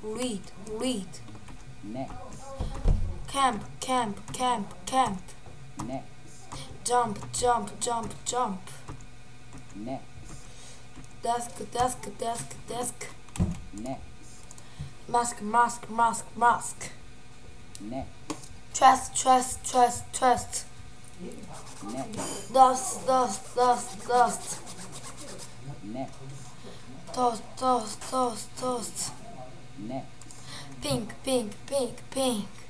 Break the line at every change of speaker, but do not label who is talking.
read.
Next.
Camp.
Next.
Jump.
Next.
Desk.
Next.
Mask.
Next.
Trust.
Next.
Dust.
Next.
Toast.
Next.
Pink.